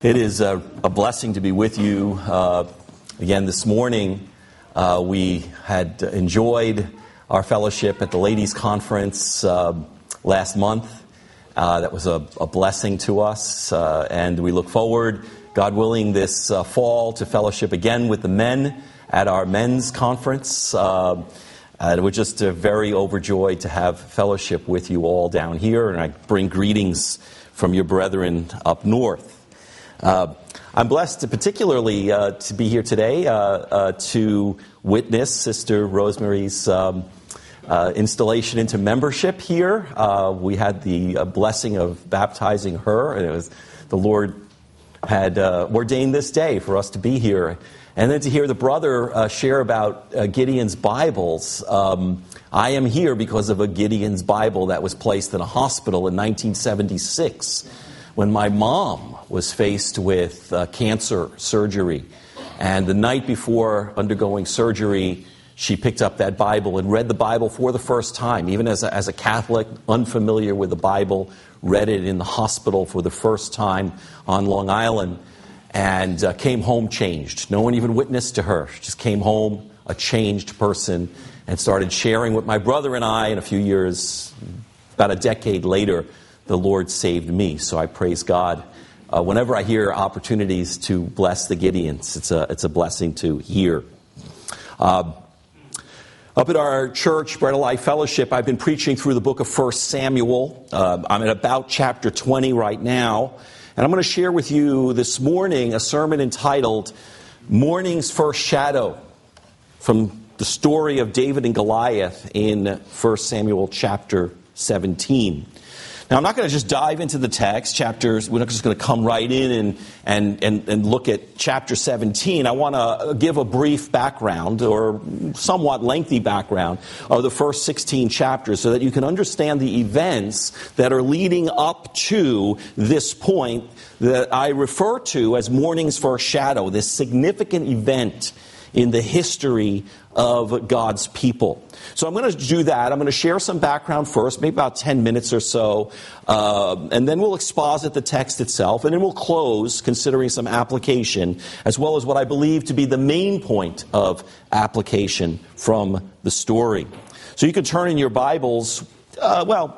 It is a blessing to be with you again this morning. We had enjoyed our fellowship at the Ladies' Conference last month. That was a blessing to us, and we look forward, God willing, this fall to fellowship again with the men at our men's conference. We're just very overjoyed to have fellowship with you all down here, and I bring greetings from your brethren up north. I'm blessed particularly to be here today to witness Sister Rosemary's installation into membership here. We had the blessing of baptizing her, and it was the Lord had ordained this day for us to be here. And then to hear the brother share about Gideon's Bibles. I am here because of a Gideon's Bible that was placed in a hospital in 1976 when my mom was faced with cancer surgery. And the night before undergoing surgery, she picked up that Bible and read the Bible for the first time. Even as a Catholic, unfamiliar with the Bible, read it in the hospital for the first time on Long Island, and came home changed. No one even witnessed to her. She just came home a changed person and started sharing with my brother and I. In a few years, about a decade later, the Lord saved me. So I praise God. Whenever I hear opportunities to bless the Gideons, it's a blessing to hear. Up at our church, Bread of Life Fellowship, I've been preaching through the book of 1 Samuel. I'm at about chapter 20 right now. And I'm going to share with you this morning a sermon entitled Morning's First Shadow, from the story of David and Goliath in 1 Samuel chapter 17. Now, I'm not going to just dive into the text, chapters. We're not just going to come right in and look at chapter 17. I want to give a brief background, or somewhat lengthy background, of the first 16 chapters so that you can understand the events that are leading up to this point that I refer to as morning's first shadow, this significant event in the history of God's people. So I'm going to do that. I'm going to share some background first, maybe about 10 minutes or so, and then we'll exposit the text itself, and then we'll close considering some application, as well as what I believe to be the main point of application from the story. So you could turn in your Bibles, you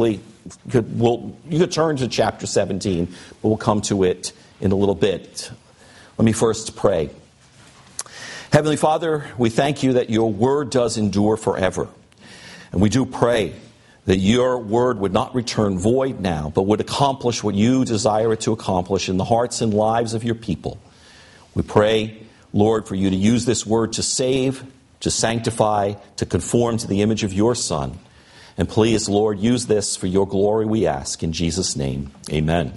could turn to chapter 17, but we'll come to it in a little bit. Let me first pray. Heavenly Father, we thank you that your word does endure forever. And we do pray that your word would not return void now, but would accomplish what you desire it to accomplish in the hearts and lives of your people. We pray, Lord, for you to use this word to save, to sanctify, to conform to the image of your Son. And please, Lord, use this for your glory, we ask. In Jesus' name, amen.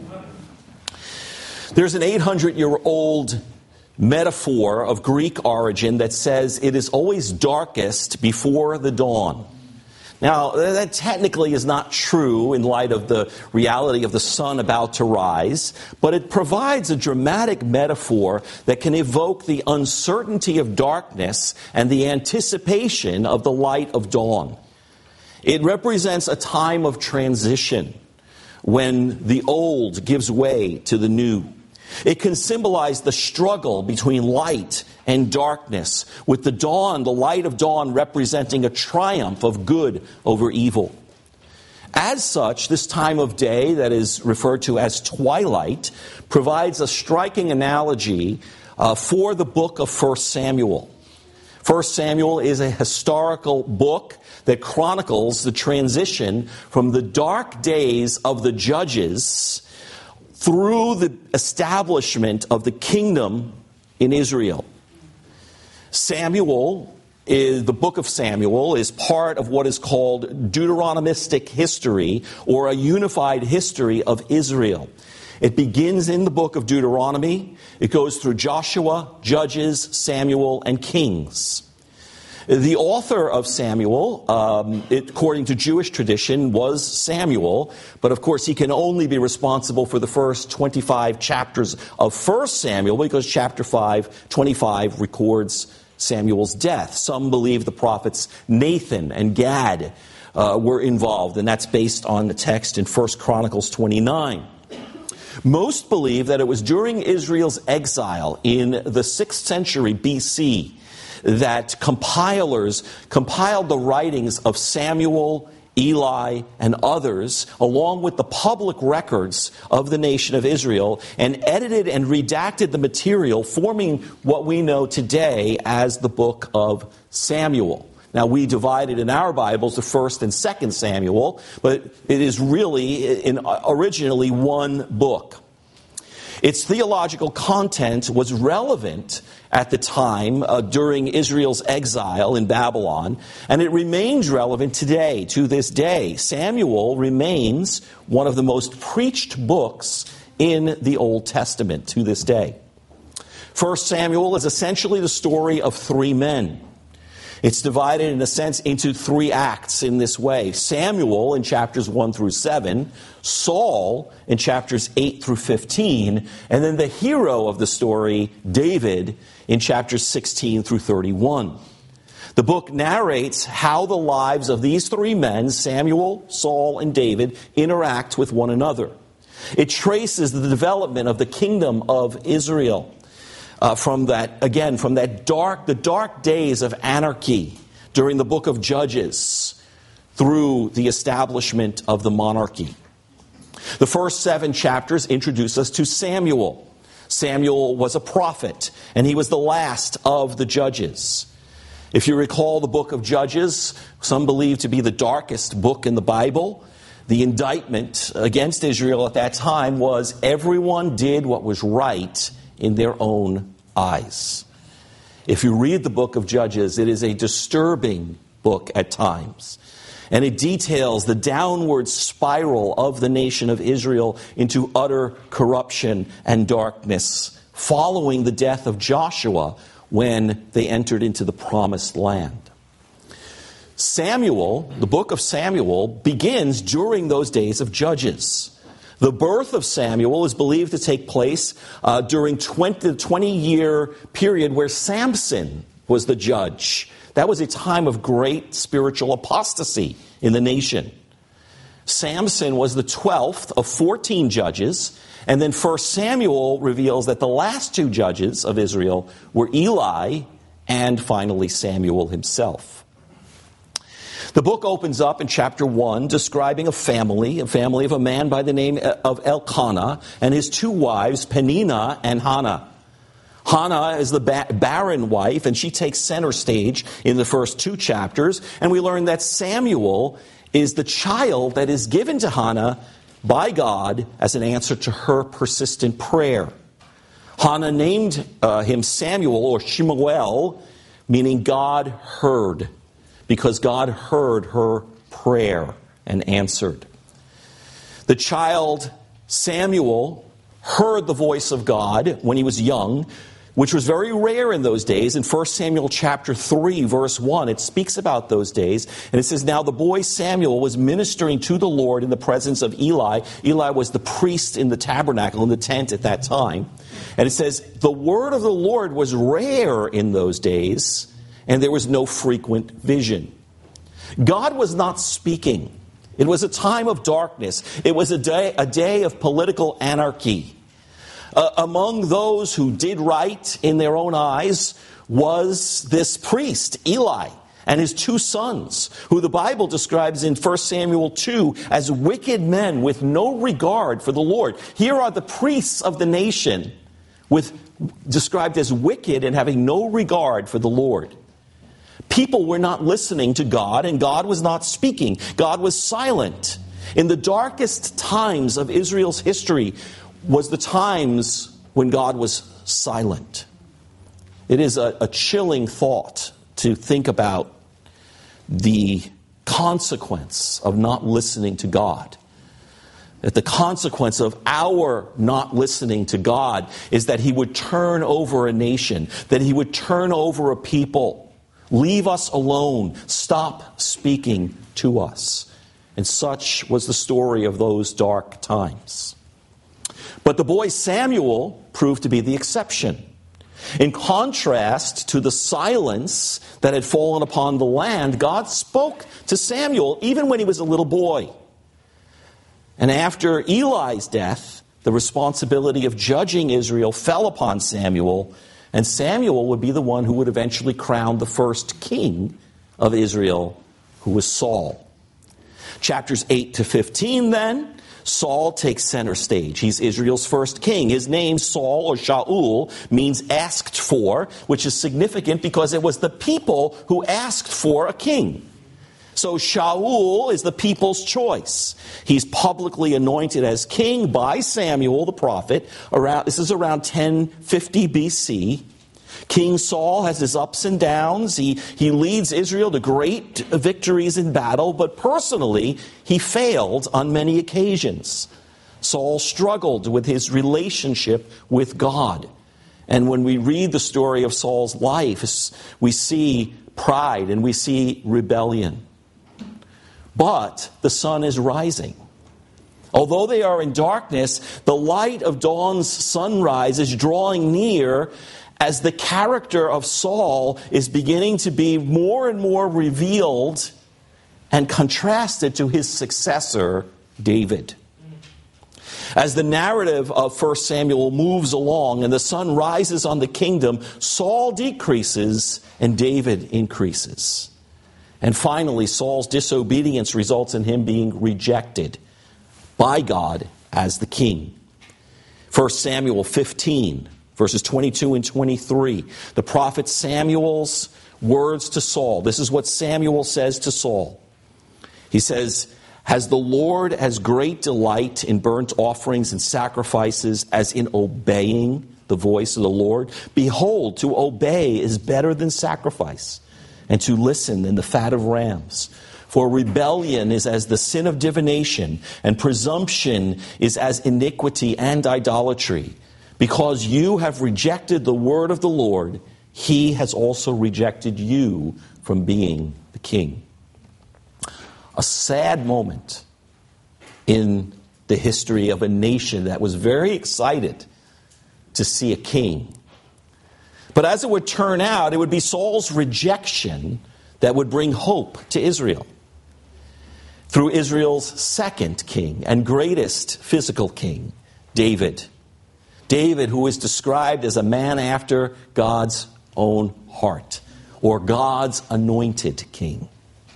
There's an 800-year-old metaphor of Greek origin that says it is always darkest before the dawn. Now, that technically is not true in light of the reality of the sun about to rise, but it provides a dramatic metaphor that can evoke the uncertainty of darkness and the anticipation of the light of dawn. It represents a time of transition when the old gives way to the new. It can symbolize the struggle between light and darkness, with the dawn, the light of dawn, representing a triumph of good over evil. As such, this time of day that is referred to as twilight provides a striking analogy for the book of 1 Samuel. 1 Samuel is a historical book that chronicles the transition from the dark days of the judges through the establishment of the kingdom in Israel. The book of Samuel is part of what is called Deuteronomistic history, or a unified history of Israel. It begins in the book of Deuteronomy. It goes through Joshua, Judges, Samuel, and Kings. The author of Samuel, according to Jewish tradition, was Samuel. But of course, he can only be responsible for the first 25 chapters of 1 Samuel, because chapter 25 records Samuel's death. Some believe the prophets Nathan and Gad were involved, and that's based on the text in 1 Chronicles 29. Most believe that it was during Israel's exile in the 6th century BC that compilers compiled the writings of Samuel, Eli, and others, along with the public records of the nation of Israel, and edited and redacted the material, forming what we know today as the book of Samuel. Now, we divided in our Bibles the 1st and 2nd Samuel, but it is really originally one book. Its theological content was relevant at the time during Israel's exile in Babylon, and it remains relevant today, to this day. Samuel remains one of the most preached books in the Old Testament to this day. 1 Samuel is essentially the story of three men. It's divided, in a sense, into three acts in this way. Samuel in chapters 1 through 7, Saul in chapters 8 through 15, and then the hero of the story, David, in chapters 16 through 31. The book narrates how the lives of these three men, Samuel, Saul, and David, interact with one another. It traces the development of the kingdom of Israel. From the dark days of anarchy during the book of Judges through the establishment of the monarchy. The first 7 chapters introduce us to Samuel. Samuel was a prophet, and he was the last of the judges. If you recall the book of Judges, some believe to be the darkest book in the Bible, the indictment against Israel at that time was everyone did what was right in their own eyes. If you read the book of Judges, it is a disturbing book at times. And it details the downward spiral of the nation of Israel into utter corruption and darkness following the death of Joshua when they entered into the promised land. Samuel, the book of Samuel, begins during those days of Judges. The birth of Samuel is believed to take place during the 20-year period where Samson was the judge. That was a time of great spiritual apostasy in the nation. Samson was the 12th of 14 judges, and then 1 Samuel reveals that the last 2 judges of Israel were Eli and finally Samuel himself. The book opens up in chapter 1 describing a family of a man by the name of Elkanah and his 2 wives, Peninnah and Hannah. Hannah is the barren wife, and she takes center stage in the first 2 chapters, and we learn that Samuel is the child that is given to Hannah by God as an answer to her persistent prayer. Hannah named him Samuel, or Shemuel, meaning God heard, because God heard her prayer and answered. The child Samuel heard the voice of God when he was young, which was very rare in those days. In 1 Samuel chapter 3, verse 1, it speaks about those days. And it says, "Now the boy Samuel was ministering to the Lord in the presence of Eli." Eli was the priest in the tabernacle, in the tent at that time. And it says, "The word of the Lord was rare in those days, and there was no frequent vision." God was not speaking. It was a time of darkness. It was a day of political anarchy. Among those who did right in their own eyes was this priest, Eli, and his 2 sons, who the Bible describes in 1 Samuel 2 as wicked men with no regard for the Lord. Here are the priests of the nation described as wicked and having no regard for the Lord. People were not listening to God, and God was not speaking. God was silent. In the darkest times of Israel's history was the times when God was silent. It is a chilling thought to think about the consequence of not listening to God. That the consequence of our not listening to God is that He would turn over a nation, that He would turn over a people. Leave us alone. Stop speaking to us. And such was the story of those dark times. But the boy Samuel proved to be the exception. In contrast to the silence that had fallen upon the land, God spoke to Samuel even when he was a little boy. And after Eli's death, the responsibility of judging Israel fell upon Samuel, and Samuel would be the one who would eventually crown the first king of Israel, who was Saul. Chapters 8 to 15 then, Saul takes center stage. He's Israel's first king. His name, Saul or Shaul, means asked for, which is significant because it was the people who asked for a king. So Shaul is the people's choice. He's publicly anointed as king by Samuel the prophet. This is around 1050 BC. King Saul has his ups and downs. He leads Israel to great victories in battle, but personally, he failed on many occasions. Saul struggled with his relationship with God. And when we read the story of Saul's life, we see pride and we see rebellion. But the sun is rising. Although they are in darkness, the light of dawn's sunrise is drawing near as the character of Saul is beginning to be more and more revealed and contrasted to his successor, David. As the narrative of 1 Samuel moves along and the sun rises on the kingdom, Saul decreases and David increases. And finally, Saul's disobedience results in him being rejected by God as the king. 1 Samuel 15, verses 22 and 23. The prophet Samuel's words to Saul. This is what Samuel says to Saul. He says, "Has the Lord as great delight in burnt offerings and sacrifices as in obeying the voice of the Lord? Behold, to obey is better than sacrifice, and to listen than the fat of rams. For rebellion is as the sin of divination, and presumption is as iniquity and idolatry. Because you have rejected the word of the Lord, he has also rejected you from being the king." A sad moment in the history of a nation that was very excited to see a king. But as it would turn out, it would be Saul's rejection that would bring hope to Israel. Through Israel's second king and greatest physical king, David. David, who is described as a man after God's own heart, or God's anointed king.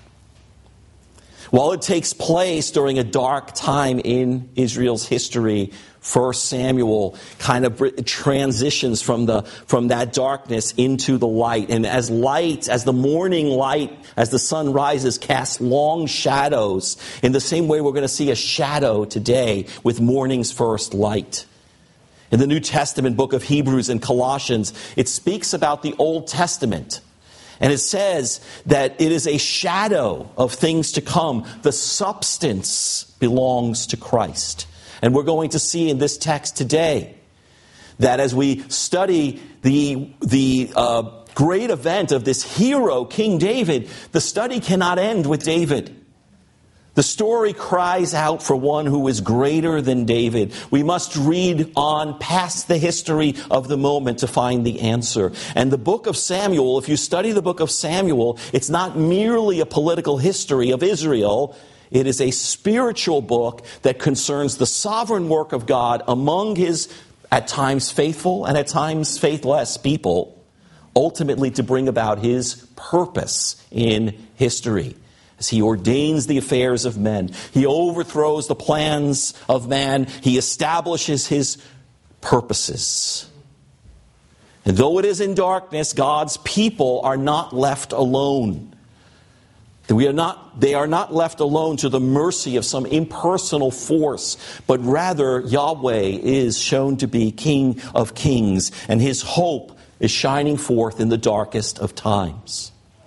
While it takes place during a dark time in Israel's history, 1 Samuel kind of transitions from that darkness into the light. And as the morning light, as the sun rises, casts long shadows, in the same way we're going to see a shadow today with morning's first light. In the New Testament book of Hebrews and Colossians, it speaks about the Old Testament. And it says that it is a shadow of things to come. The substance belongs to Christ. And we're going to see in this text today that as we study the great event of this hero, King David, the study cannot end with David. The story cries out for one who is greater than David. We must read on past the history of the moment to find the answer. And the book of Samuel, if you study the book of Samuel, it's not merely a political history of Israel. It is a spiritual book that concerns the sovereign work of God among his, at times faithful and at times faithless people, ultimately to bring about his purpose in history. As he ordains the affairs of men, he overthrows the plans of man, he establishes his purposes. And though it is in darkness, God's people are not left alone. They are not left alone to the mercy of some impersonal force, but rather Yahweh is shown to be King of Kings, and his hope is shining forth in the darkest of times.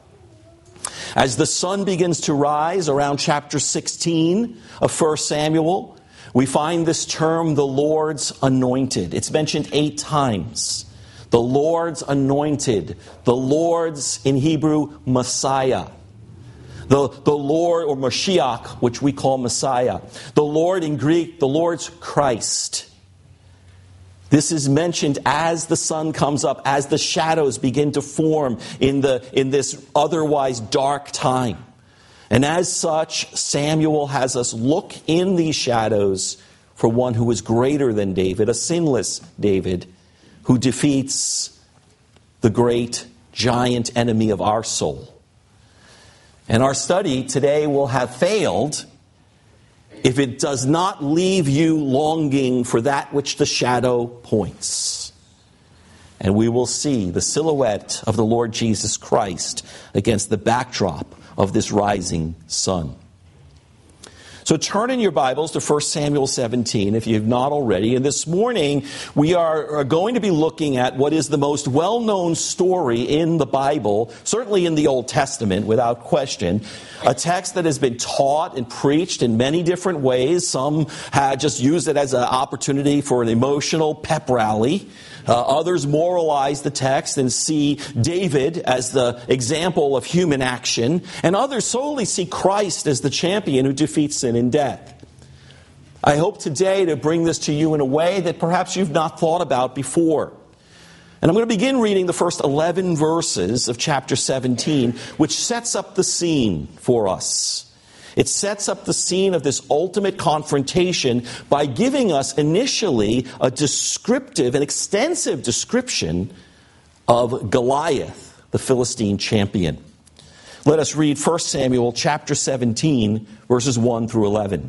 As the sun begins to rise around chapter 16 of 1 Samuel, we find this term, the Lord's anointed. It's mentioned 8 times. The Lord's anointed. The Lord's, in Hebrew, Messiah. The Lord, or Mashiach, which we call Messiah. The Lord in Greek, the Lord's Christ. This is mentioned as the sun comes up, as the shadows begin to form in this otherwise dark time. And as such, Samuel has us look in these shadows for one who is greater than David, a sinless David, who defeats the great giant enemy of our soul. And our study today will have failed if it does not leave you longing for that which the shadow points. And we will see the silhouette of the Lord Jesus Christ against the backdrop of this rising sun. So turn in your Bibles to 1 Samuel 17 if you have not already. And this morning we are going to be looking at what is the most well-known story in the Bible, certainly in the Old Testament without question. A text that has been taught and preached in many different ways. Some had just used it as an opportunity for an emotional pep rally. Others moralize the text and see David as the example of human action. And others solely see Christ as the champion who defeats sin and death. I hope today to bring this to you in a way that perhaps you've not thought about before. And I'm going to begin reading the first 11 verses of chapter 17, which sets up the scene for us. It sets up the scene of this ultimate confrontation by giving us initially a descriptive, an extensive description of Goliath, the Philistine champion. Let us read 1 Samuel chapter 17, verses 1 through 11.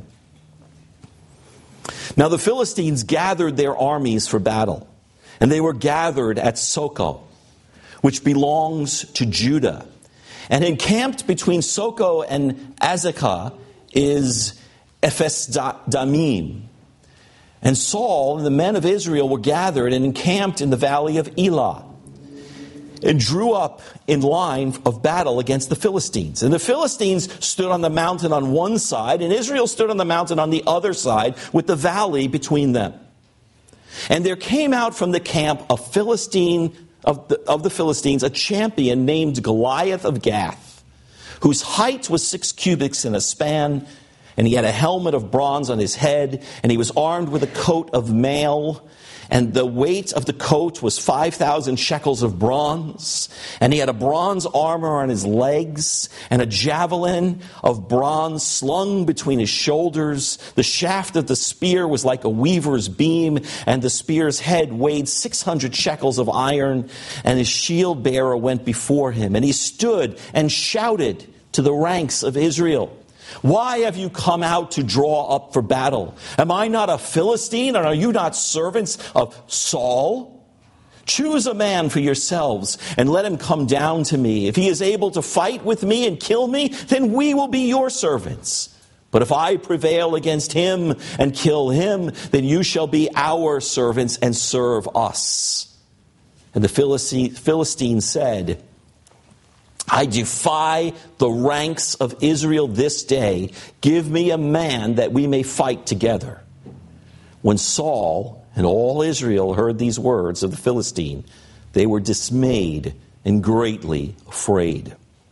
Now the Philistines gathered their armies for battle, and they were gathered at Socoh, which belongs to Judah. And encamped between Socoh and Azekah is Ephes-Dammim. And Saul and the men of Israel were gathered and encamped in the valley of Elah, and drew up in line of battle against the Philistines. And the Philistines stood on the mountain on one side, and Israel stood on the mountain on the other side, with the valley between them. And there came out from the camp a Philistine of the Philistines, a champion named Goliath of Gath, whose height was 6 cubits in a span, and he had a helmet of bronze on his head, and he was armed with a coat of mail, and the weight of the coat was 5,000 shekels of bronze, and he had a bronze armor on his legs, and a javelin of bronze slung between his shoulders. The shaft of the spear was like a weaver's beam, and the spear's head weighed 600 shekels of iron, and his shield bearer went before him, and he stood and shouted to the ranks of Israel, "Why have you come out to draw up for battle? Am I not a Philistine, and are you not servants of Saul? Choose a man for yourselves, and let him come down to me. If he is able to fight with me and kill me, then we will be your servants. But if I prevail against him and kill him, then you shall be our servants and serve us." And the Philistine said, "I defy the ranks of Israel this day. Give me a man that we may fight together." When Saul and all Israel heard these words of the Philistine, they were dismayed and greatly afraid.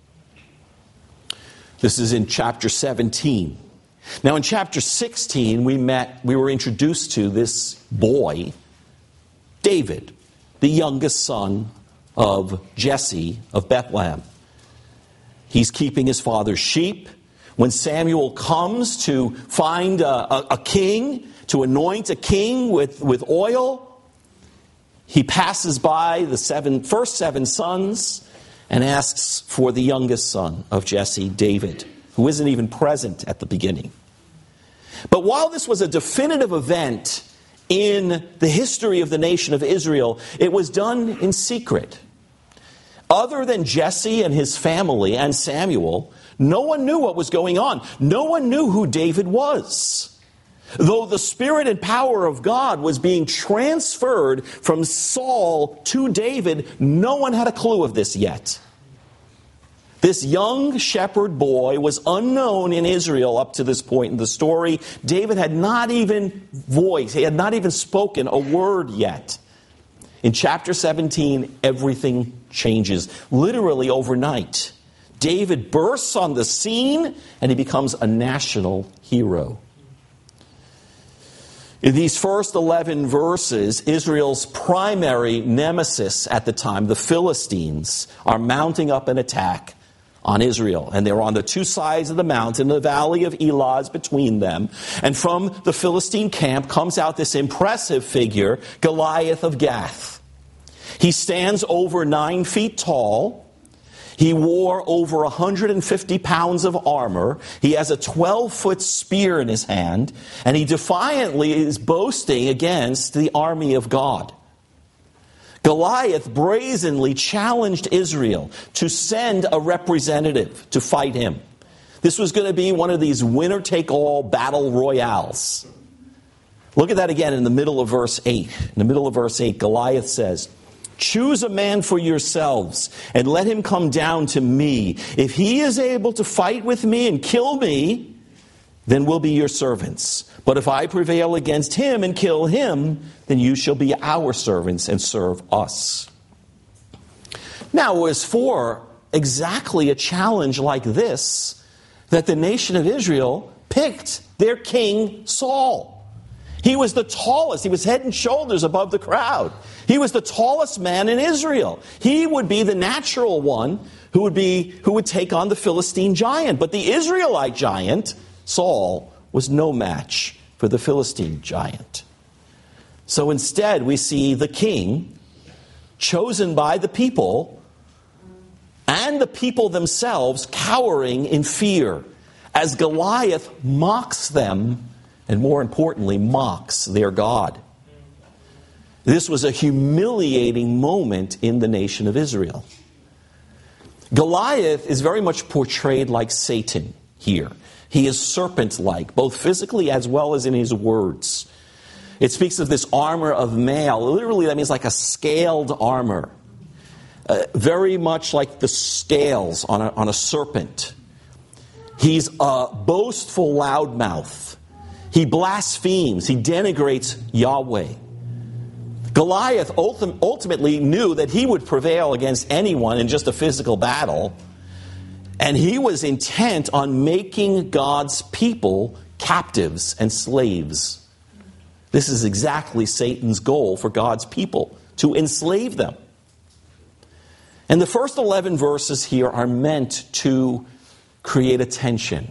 This is in chapter 17. Now in chapter 16, we were introduced to this boy, David, the youngest son of Jesse of Bethlehem. He's keeping his father's sheep. When Samuel comes to find a king, to anoint a king with oil, he passes by the first seven sons and asks for the youngest son of Jesse, David, who isn't even present at the beginning. But while this was a definitive event in the history of the nation of Israel, it was done in secret. Other than Jesse and his family and Samuel, no one knew what was going on. No one knew who David was. Though the spirit and power of God was being transferred from Saul to David, no one had a clue of this yet. This young shepherd boy was unknown in Israel up to this point in the story. David had not even voiced, he had not even spoken a word yet. In chapter 17, everything changes, literally overnight. David bursts on the scene, and he becomes a national hero. In these first 11 verses, Israel's primary nemesis at the time, the Philistines, are mounting up an attack on Israel. And they were on the two sides of the mountain, the valley of Elah is between them. And from the Philistine camp comes out this impressive figure, Goliath of Gath. He stands over 9 feet tall. He wore over 150 pounds of armor. He has a 12-foot spear in his hand. And he defiantly is boasting against the army of God. Goliath brazenly challenged Israel to send a representative to fight him. This was going to be one of these winner-take-all battle royales. Look at that again in the middle of verse 8. In the middle of verse 8, Goliath says, "Choose a man for yourselves, and let him come down to me. If he is able to fight with me and kill me, then we'll be your servants. But if I prevail against him and kill him, then you shall be our servants and serve us." Now, it was for exactly a challenge like this that the nation of Israel picked their king Saul. He was the tallest. He was head and shoulders above the crowd. He was the tallest man in Israel. He would be the natural one who would take on the Philistine giant. But the Israelite giant, Saul, was no match for the Philistine giant. So instead, we see the king chosen by the people and the people themselves cowering in fear as Goliath mocks them and, more importantly, mocks their God. This was a humiliating moment in the nation of Israel. Goliath is very much portrayed like Satan here. He is serpent-like, both physically as well as in his words. It speaks of this armor of mail. Literally, that means like a scaled armor. Very much like the scales on a serpent. He's a boastful loudmouth. He blasphemes. He denigrates Yahweh. Goliath ultimately knew that he would prevail against anyone in just a physical battle. And he was intent on making God's people captives and slaves. This is exactly Satan's goal for God's people, to enslave them. And the first 11 verses here are meant to create a tension.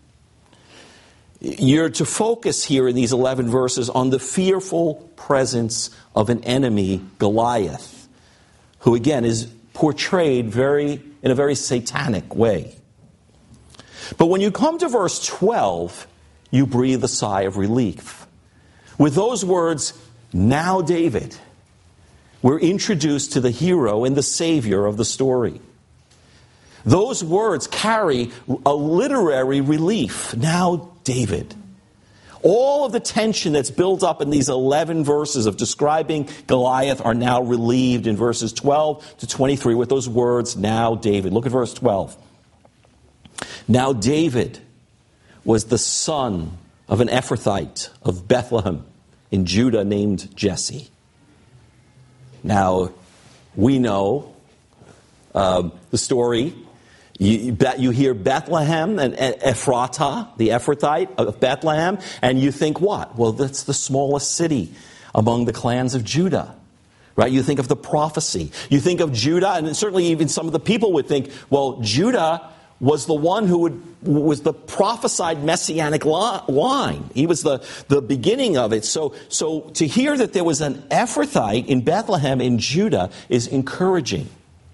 You're to focus here in these 11 verses on the fearful presence of an enemy, Goliath, who again is portrayed in a very satanic way. But when you come to verse 12, you breathe a sigh of relief. With those words, "Now David," we're introduced to the hero and the savior of the story. Those words carry a literary relief. Now David. All of the tension that's built up in these 11 verses of describing Goliath are now relieved in verses 12 to 23 with those words, "Now David." Look at verse 12. "Now David was the son of an Ephrathite of Bethlehem in Judah named Jesse." Now, we know the story. You hear Bethlehem and Ephratah, the Ephrathite of Bethlehem, and you think what? Well, that's the smallest city among the clans of Judah. Right? You think of the prophecy. You think of Judah, and certainly even some of the people would think, well, Judah was the one who was the prophesied messianic line. He was the beginning of it. So to hear that there was an Ephrathite in Bethlehem in Judah is encouraging.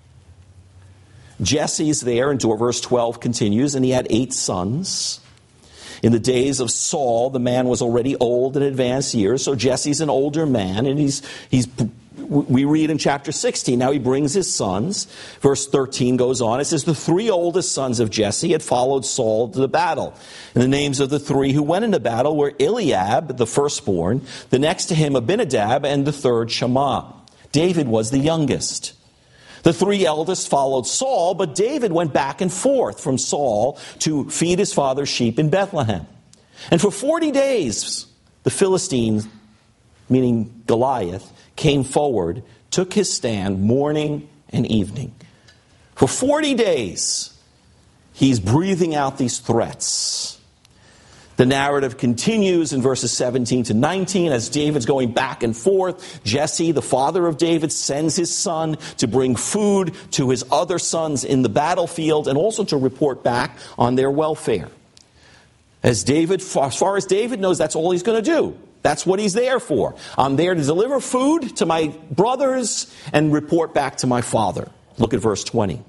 Jesse's there, and verse 12 continues, "And he had 8 sons. In the days of Saul, the man was already old in advanced years." So Jesse's an older man, and we read in chapter 16, now he brings his sons. Verse 13 goes on. It says, "The 3 oldest sons of Jesse had followed Saul to the battle. And the names of the 3 who went into battle were Eliab, the firstborn, the next to him Abinadab, and the third Shammah. David was the youngest. The 3 eldest followed Saul, but David went back and forth from Saul to feed his father's sheep in Bethlehem. And for 40 days, the Philistine, meaning Goliath, came forward, took his stand morning and evening." For 40 days, he's breathing out these threats. The narrative continues in verses 17 to 19 as David's going back and forth. Jesse, the father of David, sends his son to bring food to his other sons in the battlefield and also to report back on their welfare. As far as David knows, that's all he's going to do. That's what he's there for. I'm there to deliver food to my brothers and report back to my father. Look at verse 20.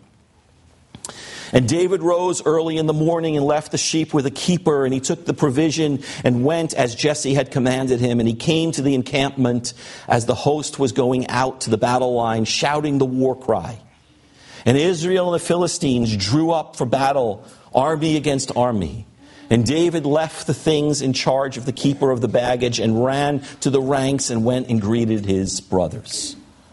And David rose early in the morning and left the sheep with a keeper, and he took the provision and went as Jesse had commanded him. And he came to the encampment as the host was going out to the battle line, shouting the war cry. And Israel and the Philistines drew up for battle, army against army. And David left the things in charge of the keeper of the baggage and ran to the ranks and went and greeted his brothers.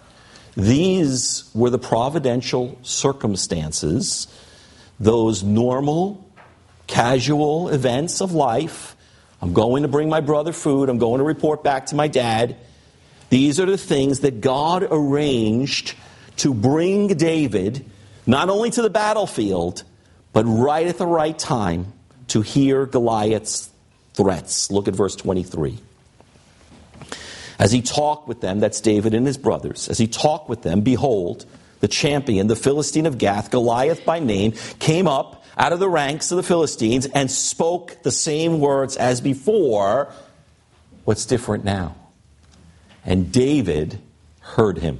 These were the providential circumstances, those normal, casual events of life. I'm going to bring my brother food. I'm going to report back to my dad. These are the things that God arranged to bring David not only to the battlefield, but right at the right time to hear Goliath's threats. Look at verse 23. As he talked with them, that's David and his brothers, as he talked with them, behold, the champion, the Philistine of Gath, Goliath by name, came up out of the ranks of the Philistines and spoke the same words as before. What's different now? And David heard him.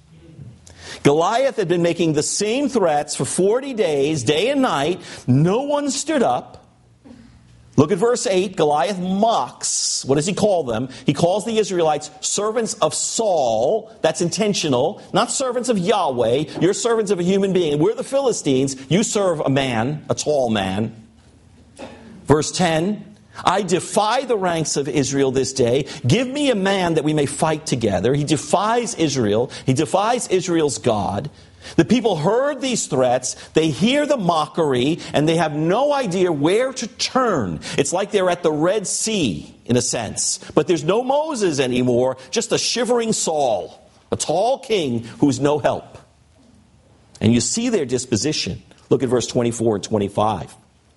Goliath had been making the same threats for 40 days, day and night. No one stood up. Look at verse 8. Goliath mocks. What does he call them? He calls the Israelites servants of Saul. That's intentional. Not servants of Yahweh. You're servants of a human being. We're the Philistines. You serve a man, a tall man. Verse 10. I defy the ranks of Israel this day. Give me a man that we may fight together. He defies Israel. He defies Israel's God. The people heard these threats, they hear the mockery, and they have no idea where to turn. It's like they're at the Red Sea, in a sense. But there's no Moses anymore, just a shivering Saul, a tall king who's no help. And you see their disposition. Look at verse 24 and 25.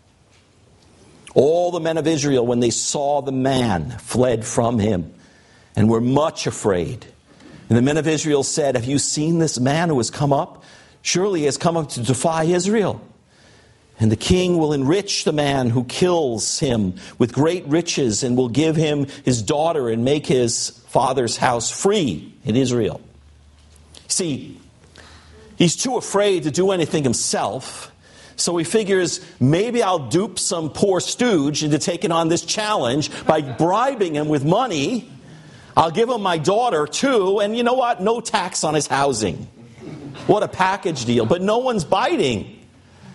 All the men of Israel, when they saw the man, fled from him, and were much afraid. And the men of Israel said, have you seen this man who has come up? Surely he has come up to defy Israel. And the king will enrich the man who kills him with great riches and will give him his daughter and make his father's house free in Israel. See, he's too afraid to do anything himself. So he figures, maybe I'll dupe some poor stooge into taking on this challenge by bribing him with money. I'll give him my daughter, too, and you know what? No tax on his housing. What a package deal. But no one's biting.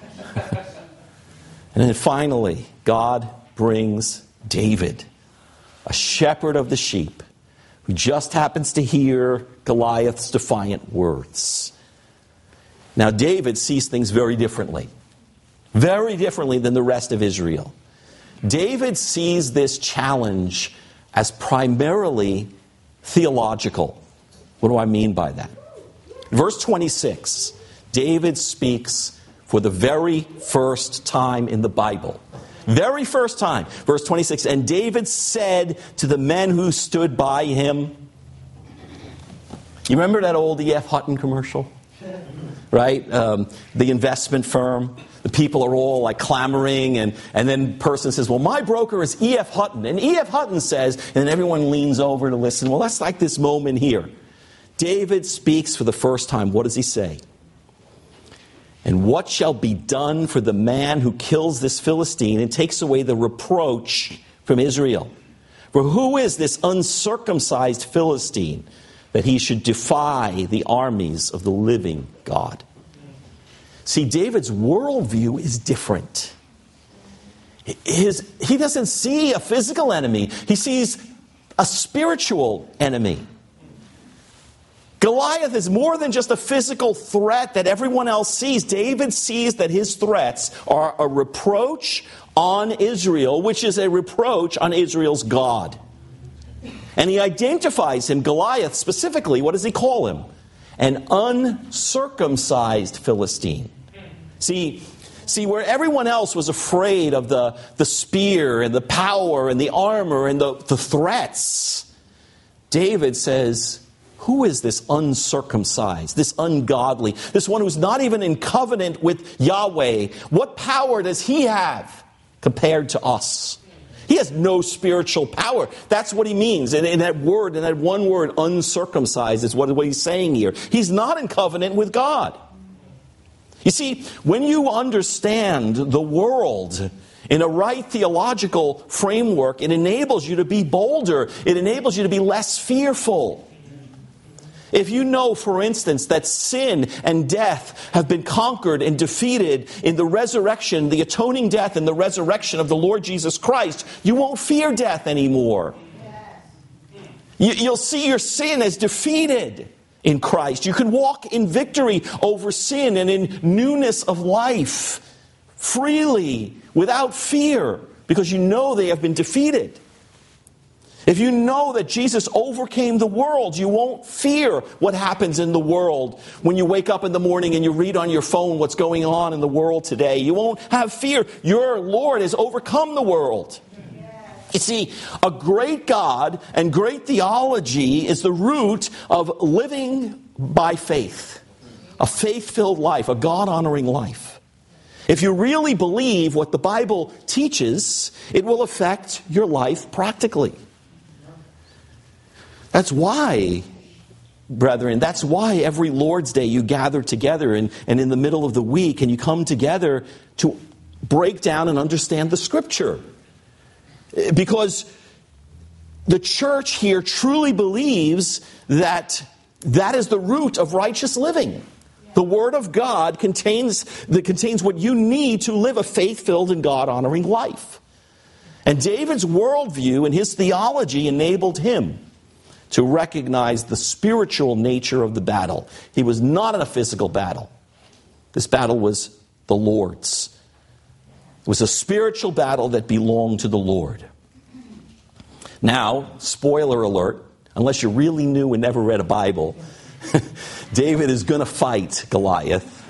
And then finally, God brings David, a shepherd of the sheep, who just happens to hear Goliath's defiant words. Now, David sees things very differently than the rest of Israel. David sees this challenge as primarily theological. What do I mean by that? Verse 26, David speaks for the very first time in the Bible. Very first time. Verse 26, and David said to the men who stood by him. You remember that old E.F. Hutton commercial? Right? The investment firm. The people are all like clamoring, and then person says, well, my broker is E.F. Hutton. And E.F. Hutton says, and then everyone leans over to listen. Well, that's like this moment here. David speaks for the first time. What does he say? And what shall be done for the man who kills this Philistine and takes away the reproach from Israel? For who is this uncircumcised Philistine that he should defy the armies of the living God? See, David's worldview is different. He doesn't see a physical enemy. He sees a spiritual enemy. Goliath is more than just a physical threat that everyone else sees. David sees that his threats are a reproach on Israel, which is a reproach on Israel's God. And he identifies him, Goliath specifically, what does he call him? An uncircumcised Philistine. See, See, where everyone else was afraid of the spear and the power and the armor and the threats, David says, who is this uncircumcised, this ungodly, this one who's not even in covenant with Yahweh? What power does he have compared to us? He has no spiritual power. That's what he means. And in that word, in that one word, uncircumcised, is what he's saying here. He's not in covenant with God. You see, when you understand the world in a right theological framework, it enables you to be bolder. It enables you to be less fearful. If you know, for instance, that sin and death have been conquered and defeated in the resurrection, the atoning death and the resurrection of the Lord Jesus Christ, you won't fear death anymore. You'll see your sin as defeated in Christ. You can walk in victory over sin and in newness of life freely, without fear, because you know they have been defeated. If you know that Jesus overcame the world, you won't fear what happens in the world. When you wake up in the morning and you read on your phone what's going on in the world today, you won't have fear. Your Lord has overcome the world. You see, a great God and great theology is the root of living by faith. A faith-filled life, a God-honoring life. If you really believe what the Bible teaches, it will affect your life practically. That's why, brethren, that's why every Lord's Day you gather together and in the middle of the week and you come together to break down and understand the Scripture. Because the church here truly believes that that is the root of righteous living. The Word of God contains what you need to live a faith-filled and God-honoring life. And David's worldview and his theology enabled him to recognize the spiritual nature of the battle. He was not in a physical battle. This battle was the Lord's. It was a spiritual battle that belonged to the Lord. Now, spoiler alert, unless you're really new and never read a Bible, David is going to fight Goliath.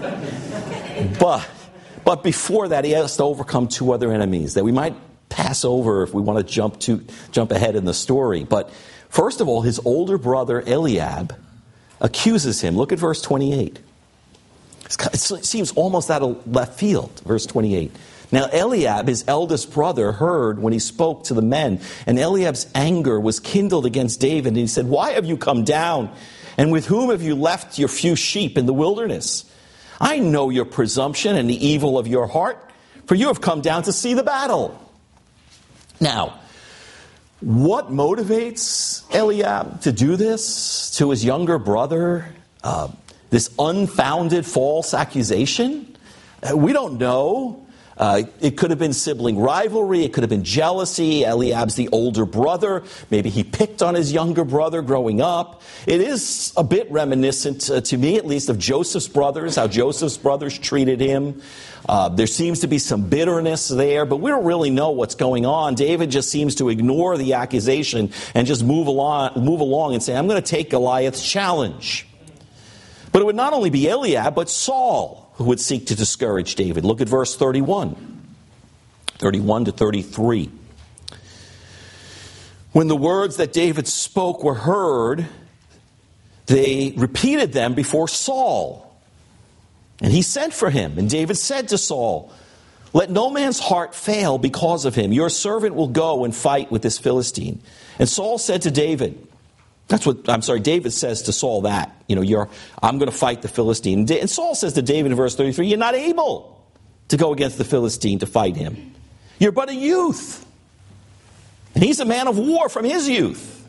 But before that, he has to overcome two other enemies that we might pass over if we want to jump ahead in the story. But first of all, his older brother Eliab accuses him. Look at verse 28. It seems almost out of left field, verse 28. Now Eliab, his eldest brother, heard when he spoke to the men, and Eliab's anger was kindled against David, and he said, "Why have you come down? And with whom have you left your few sheep in the wilderness? I know your presumption and the evil of your heart, for you have come down to see the battle." Now, what motivates Eliab to do this to his younger brother? This unfounded false accusation? We don't know. It could have been sibling rivalry. It could have been jealousy. Eliab's the older brother. Maybe he picked on his younger brother growing up. It is a bit reminiscent, to me at least, of Joseph's brothers, how Joseph's brothers treated him. There seems to be some bitterness there, but we don't really know what's going on. David just seems to ignore the accusation and just move along and say, "I'm going to take Goliath's challenge." But it would not only be Eliab, but Saul who would seek to discourage David. Look at verse 31 to 33. When the words that David spoke were heard, they repeated them before Saul. And he sent for him. And David said to Saul, "Let no man's heart fail because of him. Your servant will go and fight with this Philistine." And Saul said to David, David says to Saul that, I'm going to fight the Philistine. And Saul says to David in verse 33, "You're not able to go against the Philistine to fight him. You're but a youth. And he's a man of war from his youth."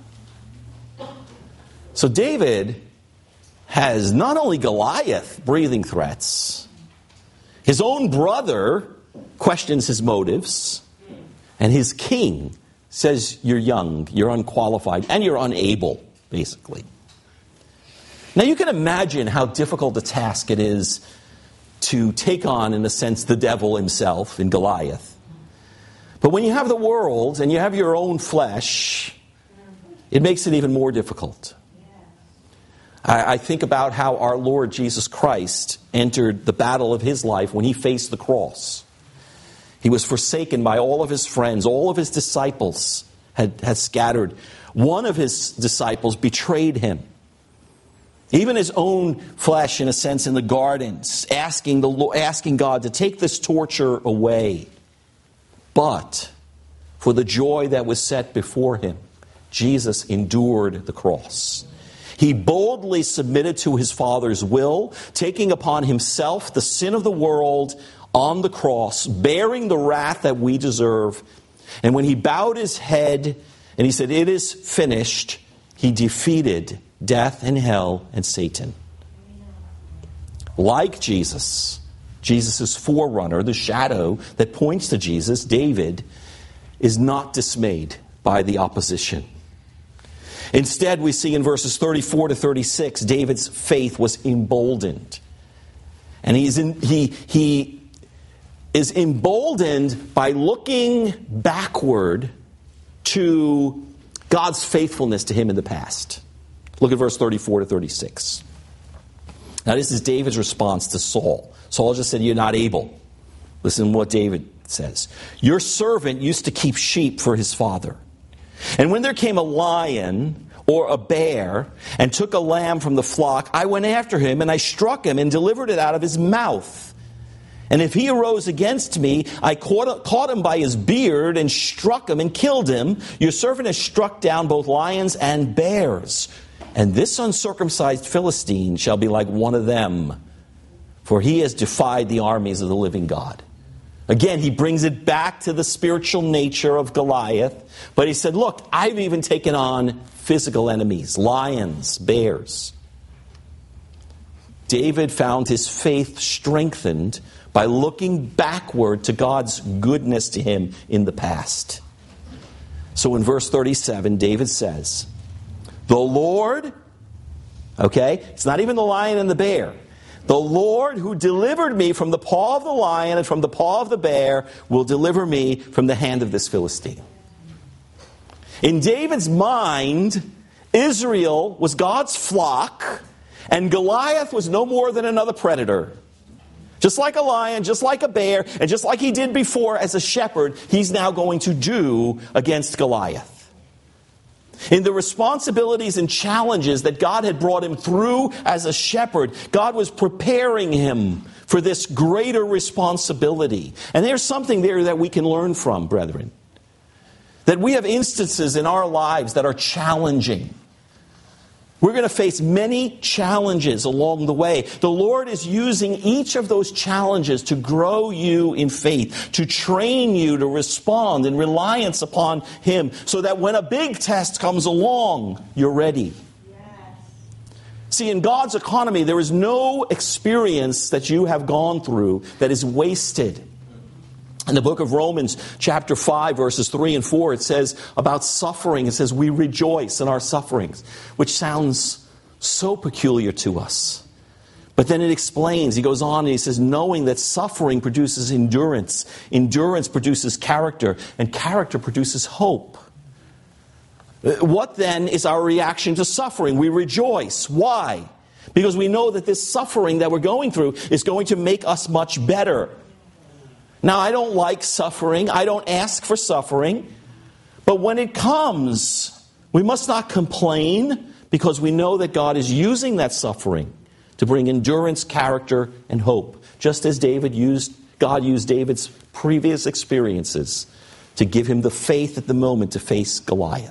So David has not only Goliath breathing threats, his own brother questions his motives, and his king says, "You're young, you're unqualified, and you're unable," basically. Now you can imagine how difficult a task it is to take on, in a sense, the devil himself in Goliath. But when you have the world and you have your own flesh, it makes it even more difficult. I think about how our Lord Jesus Christ entered the battle of his life when he faced the cross. He was forsaken by all of his friends. All of his disciples had scattered. One of his disciples betrayed him. Even his own flesh, in a sense, in the gardens, asking God to take this torture away. But for the joy that was set before him, Jesus endured the cross. He boldly submitted to his Father's will, taking upon himself the sin of the world on the cross, bearing the wrath that we deserve. And when he bowed his head and he said, "It is finished," he defeated death and hell and Satan. Like Jesus, Jesus' forerunner, the shadow that points to Jesus, David, is not dismayed by the opposition. Instead, we see in verses 34 to 36, David's faith was emboldened. And he is emboldened by looking backward to God's faithfulness to him in the past. Look at verse 34 to 36. Now this is David's response to Saul. Saul just said, "You're not able." Listen to what David says. "Your servant used to keep sheep for his father. And when there came a lion or a bear and took a lamb from the flock, I went after him and I struck him and delivered it out of his mouth. And if he arose against me, I caught him by his beard and struck him and killed him. Your servant has struck down both lions and bears. And this uncircumcised Philistine shall be like one of them, for he has defied the armies of the living God." Again, he brings it back to the spiritual nature of Goliath. But he said, look, I've even taken on physical enemies, lions, bears. David found his faith strengthened by looking backward to God's goodness to him in the past. So in verse 37, David says, "The Lord," okay, it's not even the lion and the bear, "the Lord who delivered me from the paw of the lion and from the paw of the bear will deliver me from the hand of this Philistine." In David's mind, Israel was God's flock, and Goliath was no more than another predator. Just like a lion, just like a bear, and just like he did before as a shepherd, he's now going to do against Goliath. In the responsibilities and challenges that God had brought him through as a shepherd, God was preparing him for this greater responsibility. And there's something there that we can learn from, brethren. That we have instances in our lives that are challenging. We're going to face many challenges along the way. The Lord is using each of those challenges to grow you in faith, to train you to respond in reliance upon Him, so that when a big test comes along, you're ready. Yes. See, in God's economy, there is no experience that you have gone through that is wasted. In the book of Romans, chapter 5, verses 3 and 4, it says about suffering, it says, we rejoice in our sufferings, which sounds so peculiar to us. But then it explains, he goes on and he says, knowing that suffering produces endurance, endurance produces character, and character produces hope. What then is our reaction to suffering? We rejoice. Why? Because we know that this suffering that we're going through is going to make us much better. Now, I don't like suffering. I don't ask for suffering. But when it comes, we must not complain, because we know that God is using that suffering to bring endurance, character, and hope. Just as God used David's previous experiences to give him the faith at the moment to face Goliath.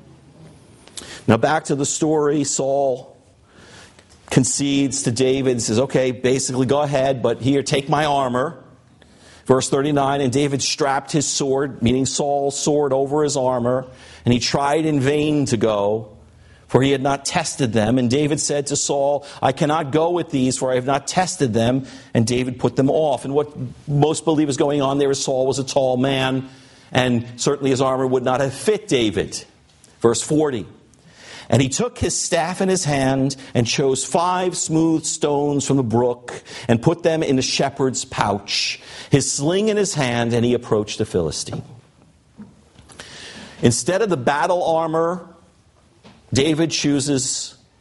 Now back to the story. Saul concedes to David and says, okay, basically go ahead, but here, take my armor. Verse 39, and David strapped his sword, meaning Saul's sword, over his armor, and he tried in vain to go, for he had not tested them. And David said to Saul, I cannot go with these, for I have not tested them. And David put them off. And what most believe is going on there is Saul was a tall man, and certainly his armor would not have fit David. Verse 40. And he took his staff in his hand and chose 5 smooth stones from the brook and put them in a shepherd's pouch, his sling in his hand, and he approached the Philistine. Instead of the battle armor, David chooses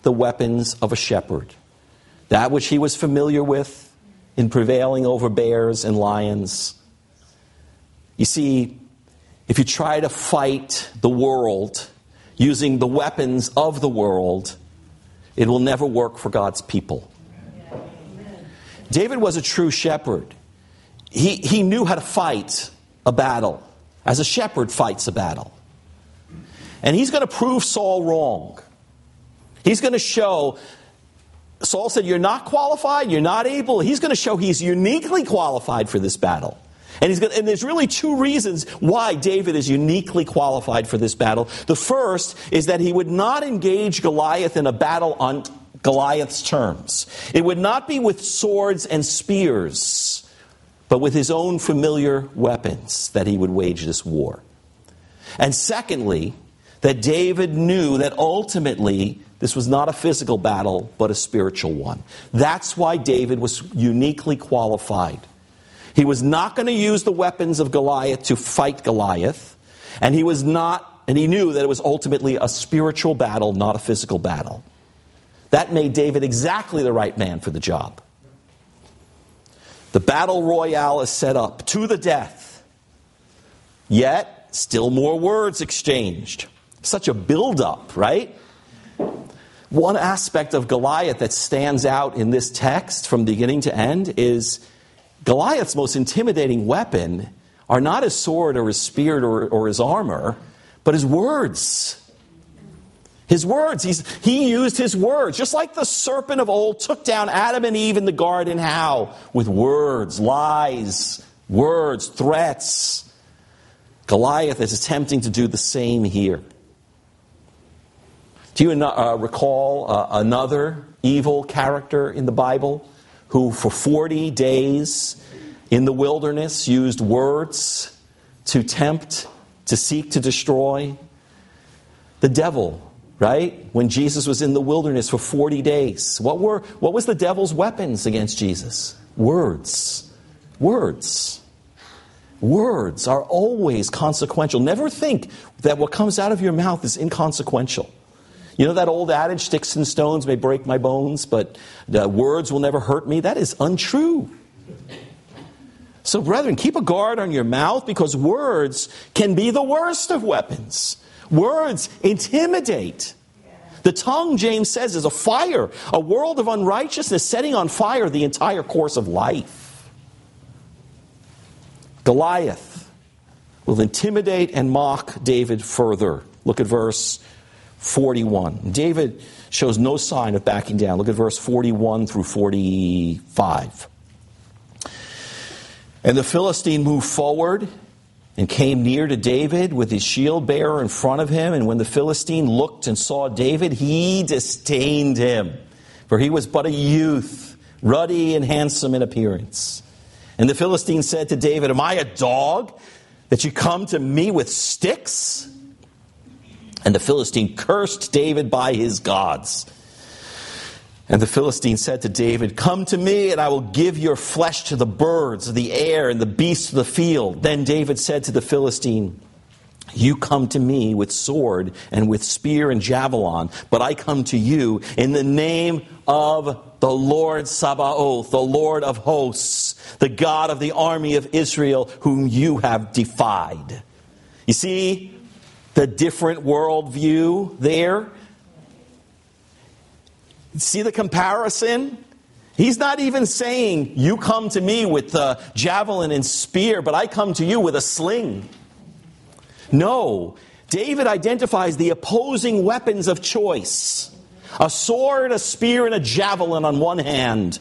the weapons of a shepherd, that which he was familiar with in prevailing over bears and lions. You see, if you try to fight the world using the weapons of the world, it will never work for God's people. David was a true shepherd. He knew how to fight a battle, as a shepherd fights a battle. And he's going to prove Saul wrong. He's going to show, Saul said, you're not qualified, you're not able. He's going to show he's uniquely qualified for this battle. And there's really two reasons why David is uniquely qualified for this battle. The first is that he would not engage Goliath in a battle on Goliath's terms. It would not be with swords and spears, but with his own familiar weapons that he would wage this war. And secondly, that David knew that ultimately this was not a physical battle, but a spiritual one. That's why David was uniquely qualified. He was not going to use the weapons of Goliath to fight Goliath, and he knew that it was ultimately a spiritual battle, not a physical battle. That made David exactly the right man for the job. The battle royale is set up to the death. Yet, still more words exchanged. Such a build-up, right? One aspect of Goliath that stands out in this text from beginning to end is Goliath's most intimidating weapon are not his sword or his spear or his armor, but his words. His words. He used his words. Just like the serpent of old took down Adam and Eve in the garden. How? With words, lies, words, threats. Goliath is attempting to do the same here. Do you recall another evil character in the Bible who for 40 days in the wilderness used words to tempt, to seek to destroy? The devil, right? When Jesus was in the wilderness for 40 days. What was the devil's weapons against Jesus? Words. Words. Words are always consequential. Never think that what comes out of your mouth is inconsequential. You know that old adage, sticks and stones may break my bones, but words will never hurt me? That is untrue. So brethren, keep a guard on your mouth, because words can be the worst of weapons. Words intimidate. The tongue, James says, is a fire, a world of unrighteousness setting on fire the entire course of life. Goliath will intimidate and mock David further. Look at verse 41. David shows no sign of backing down. Look at verse 41 through 45. And the Philistine moved forward and came near to David with his shield bearer in front of him. And when the Philistine looked and saw David, he disdained him, for he was but a youth, ruddy and handsome in appearance. And the Philistine said to David, "Am I a dog that you come to me with sticks?" And the Philistine cursed David by his gods. And the Philistine said to David, "Come to me, and I will give your flesh to the birds of the air and the beasts of the field." Then David said to the Philistine, "You come to me with sword and with spear and javelin, but I come to you in the name of the Lord Sabaoth, the Lord of hosts, the God of the army of Israel, whom you have defied." You see the different worldview there? See the comparison? He's not even saying, "You come to me with the javelin and spear, but I come to you with a sling." No, David identifies the opposing weapons of choice. A sword, a spear, and a javelin on one hand.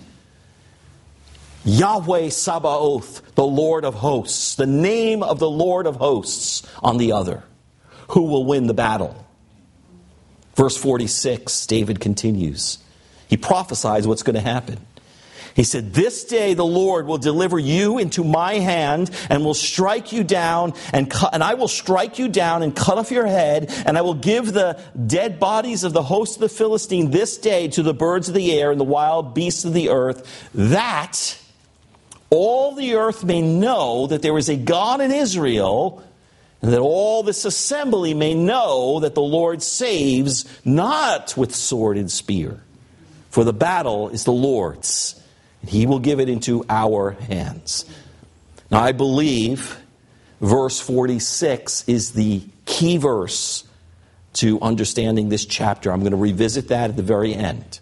Yahweh Sabaoth, the Lord of hosts, the name of the Lord of hosts on the other. Who will win the battle? Verse 46, David continues. He prophesies what's going to happen. He said, "This day the Lord will deliver you into my hand and will strike you down and I will strike you down and cut off your head, and I will give the dead bodies of the host of the Philistine this day to the birds of the air and the wild beasts of the earth, that all the earth may know that there is a God in Israel, and that all this assembly may know that the Lord saves not with sword and spear. For the battle is the Lord's, and he will give it into our hands. Now I believe verse 46 is the key verse to understanding this chapter. I'm going to revisit that at the very end.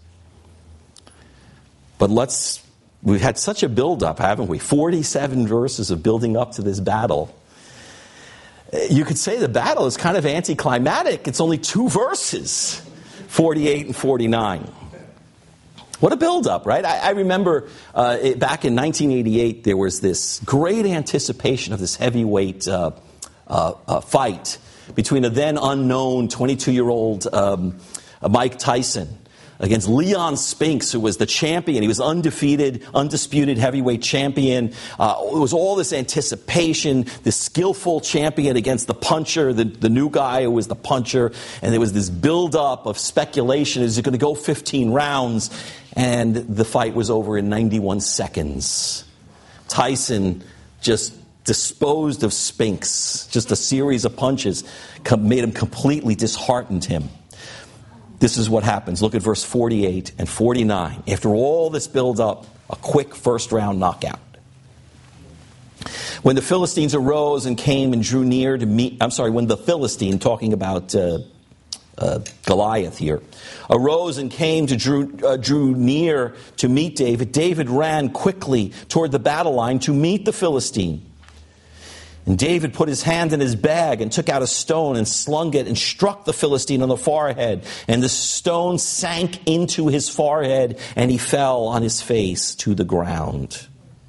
But we've had such a build-up, haven't we? 47 verses of building up to this battle. You could say the battle is kind of anticlimactic. It's only 2 verses, 48 and 49. What a build-up, right? I remember back in 1988, there was this great anticipation of this heavyweight fight between a then unknown 22-year-old Mike Tyson against Leon Spinks, who was the champion. He was undisputed heavyweight champion. It was all this anticipation, this skillful champion against the puncher, the new guy who was the puncher. And there was this build-up of speculation. Is it going to go 15 rounds? And the fight was over in 91 seconds. Tyson just disposed of Spinks. Just a series of punches made him completely disheartened him. This is what happens. Look at verse 48 and 49. After all this build up, a quick first round knockout. When the Philistines arose and came and drew near to meet, when the Philistine, talking about Goliath here, arose and came to drew near to meet David, David ran quickly toward the battle line to meet the Philistine. And David put his hand in his bag and took out a stone and slung it and struck the Philistine on the forehead. And the stone sank into his forehead and he fell on his face to the ground.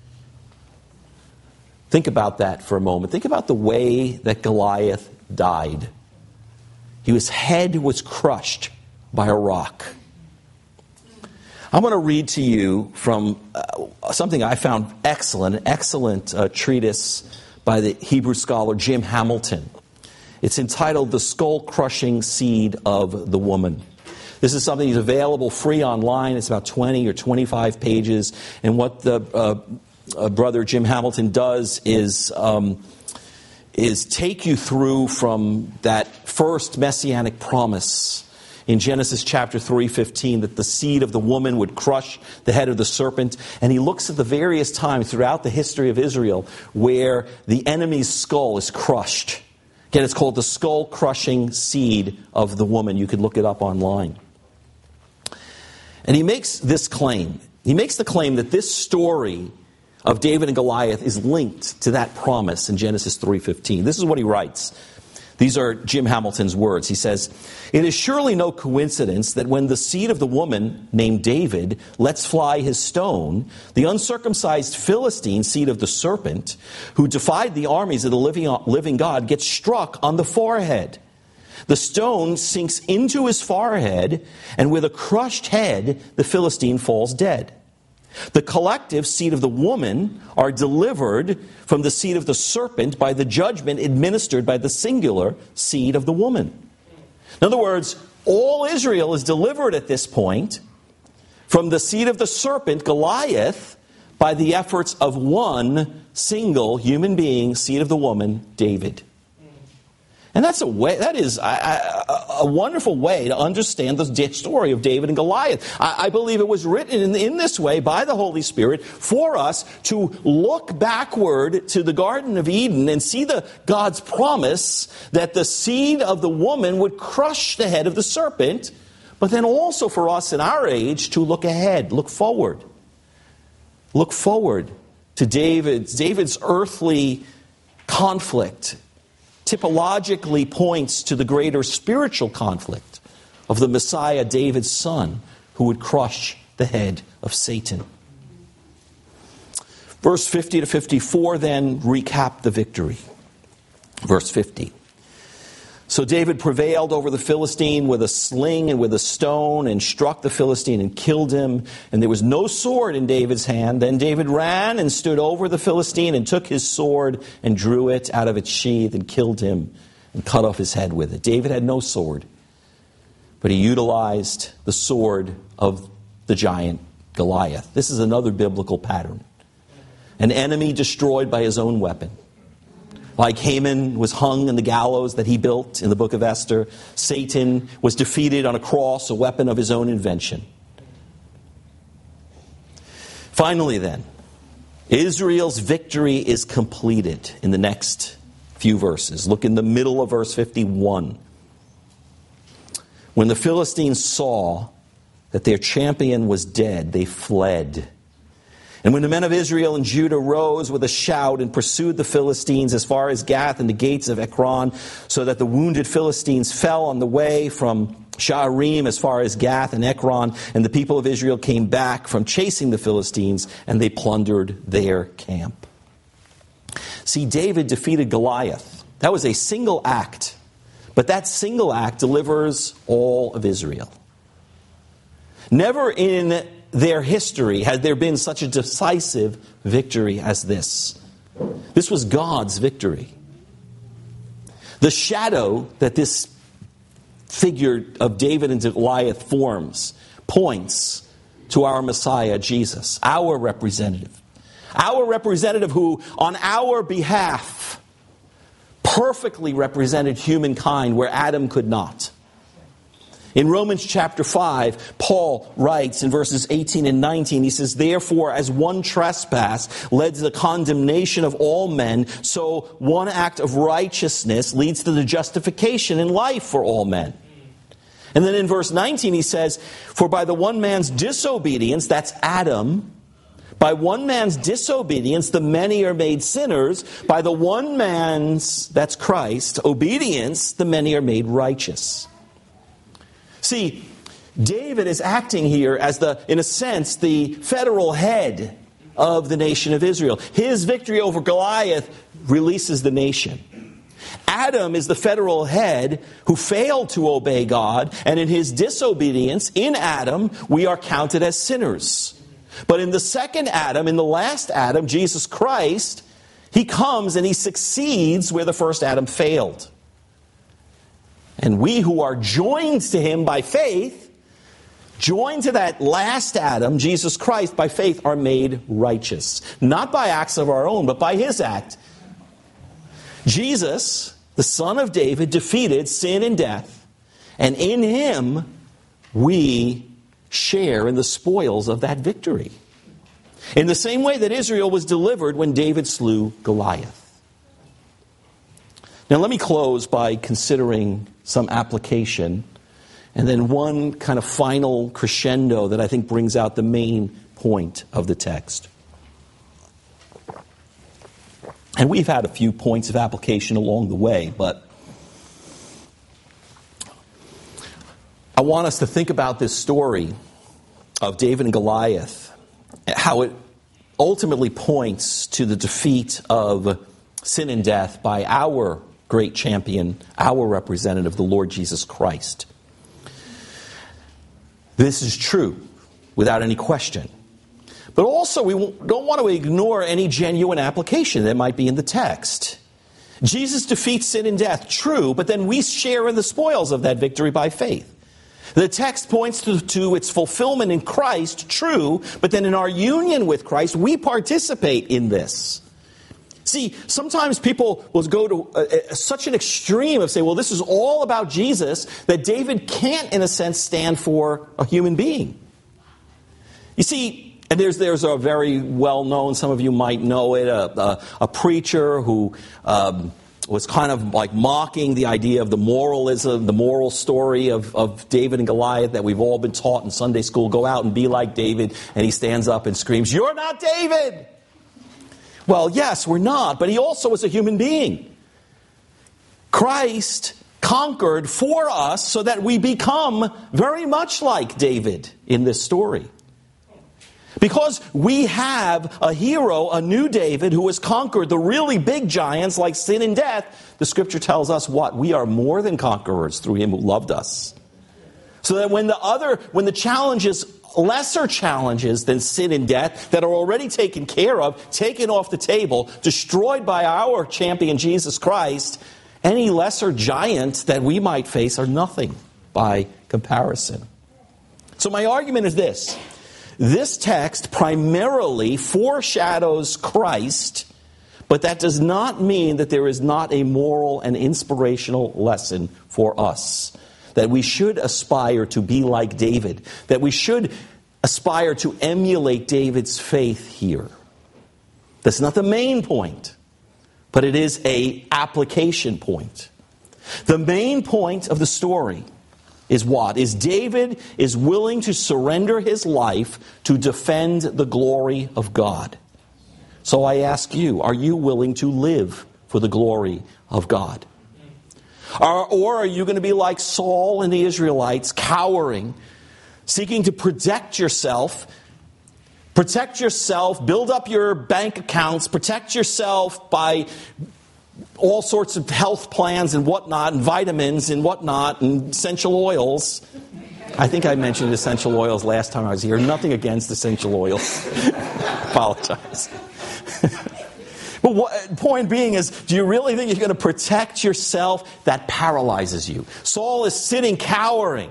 Think about that for a moment. Think about the way that Goliath died. His head was crushed by a rock. I'm going to read to you from something I found excellent, an excellent treatise by the Hebrew scholar Jim Hamilton. It's entitled The Skull-Crushing Seed of the Woman. This is something that's available free online. It's about 20 or 25 pages. And what the brother Jim Hamilton does is take you through from that first messianic promise in Genesis chapter 3:15 that the seed of the woman would crush the head of the serpent. And he looks at the various times throughout the history of Israel where the enemy's skull is crushed. Again, it's called the skull-crushing seed of the woman. You could look it up online. And he makes this claim. He makes the claim that this story of David and Goliath is linked to that promise in Genesis 3:15. This is what he writes. These are Jim Hamilton's words. He says, "It is surely no coincidence that when the seed of the woman, named David, lets fly his stone, the uncircumcised Philistine, seed of the serpent, who defied the armies of the living God, gets struck on the forehead. The stone sinks into his forehead, and with a crushed head, the Philistine falls dead. The collective seed of the woman are delivered from the seed of the serpent by the judgment administered by the singular seed of the woman." In other words, all Israel is delivered at this point from the seed of the serpent, Goliath, by the efforts of one single human being, seed of the woman, David. And that is a wonderful way to understand the story of David and Goliath. I believe it was written in this way by the Holy Spirit for us to look backward to the Garden of Eden and see God's promise that the seed of the woman would crush the head of the serpent, but then also for us in our age to look ahead, look forward. Look forward to David's earthly conflict. Typologically points to the greater spiritual conflict of the Messiah, David's son, who would crush the head of Satan. Verse 50 to 54 then recap the victory. Verse 50. "So David prevailed over the Philistine with a sling and with a stone and struck the Philistine and killed him. And there was no sword in David's hand. Then David ran and stood over the Philistine and took his sword and drew it out of its sheath and killed him and cut off his head with it." David had no sword, but he utilized the sword of the giant Goliath. This is another biblical pattern. An enemy destroyed by his own weapon. Like Haman was hung in the gallows that he built in the book of Esther, Satan was defeated on a cross, a weapon of his own invention. Finally then, Israel's victory is completed in the next few verses. Look in the middle of verse 51. When the Philistines saw that their champion was dead, they fled. And when the men of Israel and Judah rose with a shout and pursued the Philistines as far as Gath and the gates of Ekron, so that the wounded Philistines fell on the way from Sha'arim as far as Gath and Ekron, and the people of Israel came back from chasing the Philistines, and they plundered their camp. See, David defeated Goliath. That was a single act, but that single act delivers all of Israel. Never in their history had there been such a decisive victory as this. This was God's victory. The shadow that this figure of David and Goliath forms points to our Messiah, Jesus, our representative. Our representative who, on our behalf, perfectly represented humankind where Adam could not. In Romans chapter 5, Paul writes in verses 18 and 19, he says, "Therefore, as one trespass led to the condemnation of all men, so one act of righteousness leads to the justification in life for all men." And then in verse 19 he says, "For by the one man's disobedience," that's Adam, "by one man's disobedience the many are made sinners. By the one man's," that's Christ, "obedience the many are made righteous." See, David is acting here as in a sense, the federal head of the nation of Israel. His victory over Goliath releases the nation. Adam is the federal head who failed to obey God, and in his disobedience, in Adam, we are counted as sinners. But in the second Adam, in the last Adam, Jesus Christ, he comes and he succeeds where the first Adam failed. And we who are joined to him by faith, joined to that last Adam, Jesus Christ, by faith, are made righteous. Not by acts of our own, but by his act. Jesus, the Son of David, defeated sin and death. And in him, we share in the spoils of that victory. In the same way that Israel was delivered when David slew Goliath. Now let me close by considering some application, and then one kind of final crescendo that I think brings out the main point of the text. And we've had a few points of application along the way, but I want us to think about this story of David and Goliath, how it ultimately points to the defeat of sin and death by our great champion, our representative, the Lord Jesus Christ. This is true, without any question. But also, we don't want to ignore any genuine application that might be in the text. Jesus defeats sin and death, true, but then we share in the spoils of that victory by faith. The text points to its fulfillment in Christ, true, but then in our union with Christ, we participate in this. See, sometimes people will go to such an extreme of saying, well, this is all about Jesus, that David can't, in a sense, stand for a human being. You see, and there's a very well-known, some of you might know it, a preacher who was kind of like mocking the idea of the moralism, the moral story of David and Goliath that we've all been taught in Sunday school. Go out and be like David. And he stands up and screams, "You're not David!" Well, yes, we're not, but he also was a human being. Christ conquered for us so that we become very much like David in this story. Because we have a hero, a new David, who has conquered the really big giants like sin and death, the Scripture tells us what? We are more than conquerors through him who loved us. So that when the challenges, lesser challenges than sin and death that are already taken care of, taken off the table, destroyed by our champion Jesus Christ, any lesser giants that we might face are nothing by comparison. So my argument is this. This text primarily foreshadows Christ, But that does not mean that there is not a moral and inspirational lesson for us. That we should aspire to be like David. That we should aspire to emulate David's faith here. That's not the main point, but it is an application point. The main point of the story is what? Is David is willing to surrender his life to defend the glory of God. So I ask you, are you willing to live for the glory of God? Or are you going to be like Saul and the Israelites, cowering, seeking to protect yourself, build up your bank accounts, protect yourself by all sorts of health plans and whatnot, and vitamins and whatnot, and essential oils. I think I mentioned essential oils last time I was here. Nothing against essential oils. Apologize. But point being is, do you really think you're going to protect yourself? That paralyzes you. Saul is sitting cowering.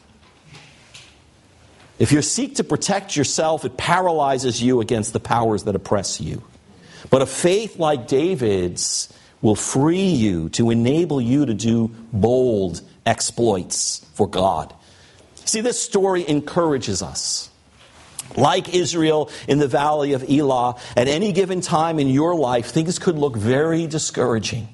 If you seek to protect yourself, it paralyzes you against the powers that oppress you. But a faith like David's will free you to enable you to do bold exploits for God. See, this story encourages us. Like Israel in the valley of Elah, at any given time in your life, things could look very discouraging.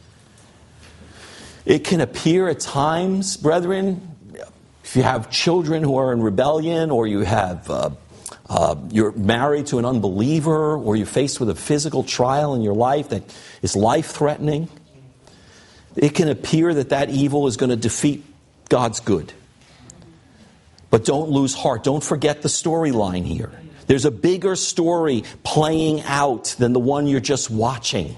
It can appear at times, brethren, if you have children who are in rebellion, or you have you're married to an unbeliever, or you're faced with a physical trial in your life that is life-threatening, it can appear that evil is going to defeat God's good. But don't lose heart. Don't forget the storyline here. There's a bigger story playing out than the one you're just watching.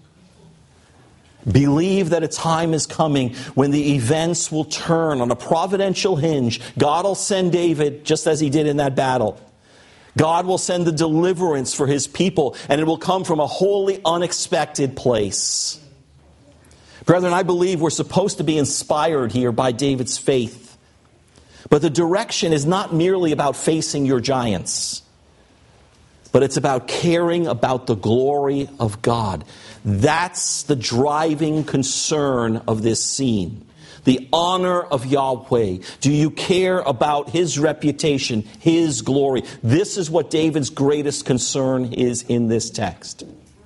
Believe that a time is coming when the events will turn on a providential hinge. God will send David just as he did in that battle. God will send the deliverance for his people, and it will come from a wholly unexpected place. Brethren, I believe we're supposed to be inspired here by David's faith. But the direction is not merely about facing your giants, but it's about caring about the glory of God. That's the driving concern of this scene. The honor of Yahweh. Do you care about His reputation, His glory? This is what David's greatest concern is in this text.